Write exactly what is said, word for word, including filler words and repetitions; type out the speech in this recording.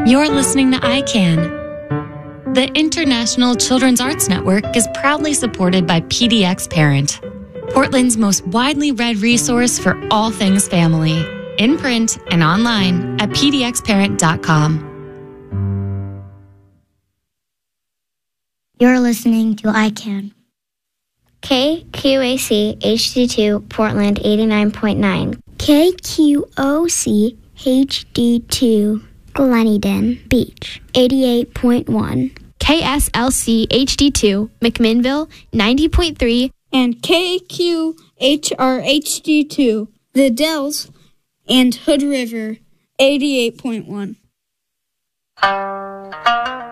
You're listening to I CAN. The International Children's Arts Network is proudly supported by P D X Parent, Portland's most widely read resource for all things family, in print and online at p d x parent dot com. You're listening to I CAN. K Q A C H D two Portland eighty-nine point nine. K Q O C H D two Gleneden Beach eighty-eight point one. K S L C H D two McMinnville ninety point three. And K Q H R H D two The Dells and Hood River eighty-eight point one.